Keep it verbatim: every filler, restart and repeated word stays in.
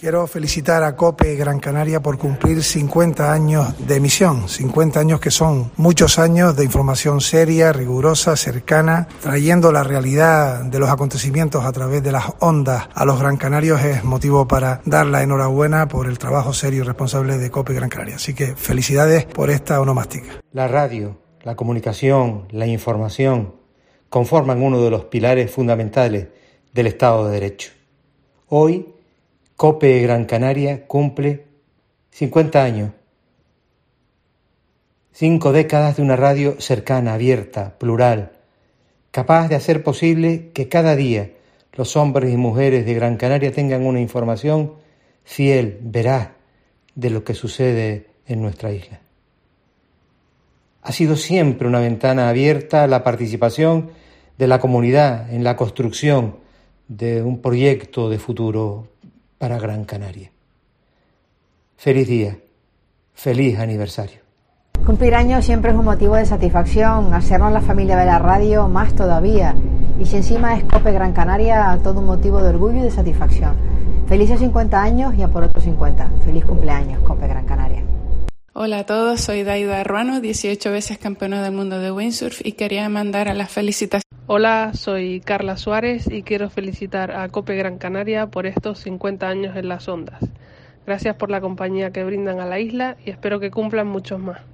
Quiero felicitar a COPE Gran Canaria por cumplir cincuenta años de emisión, cincuenta años que son muchos años de información seria, rigurosa, cercana, trayendo la realidad de los acontecimientos a través de las ondas a los gran canarios. Es motivo para dar la enhorabuena por el trabajo serio y responsable de COPE Gran Canaria. Así que felicidades por esta onomástica. La radio, la comunicación, la información conforman uno de los pilares fundamentales del Estado de Derecho. Hoy, COPE Gran Canaria cumple cincuenta años, cinco décadas de una radio cercana, abierta, plural, capaz de hacer posible que cada día los hombres y mujeres de Gran Canaria tengan una información fiel, veraz, de lo que sucede en nuestra isla. Ha sido siempre una ventana abierta a la participación de la comunidad en la construcción de un proyecto de futuro para Gran Canaria. Feliz día, feliz aniversario. Cumplir años siempre es un motivo de satisfacción, hacernos la familia de la radio más todavía. Y si encima es COPE Gran Canaria, todo un motivo de orgullo y de satisfacción. Felices cincuenta años y a por otros cincuenta. Feliz cumpleaños, COPE Gran Canaria. Hola a todos, soy Daida Ruano, dieciocho veces campeona del mundo de windsurf y quería mandar a las felicitaciones. Hola, soy Carla Suárez y quiero felicitar a COPE Gran Canaria por estos cincuenta años en las ondas. Gracias por la compañía que brindan a la isla y espero que cumplan muchos más.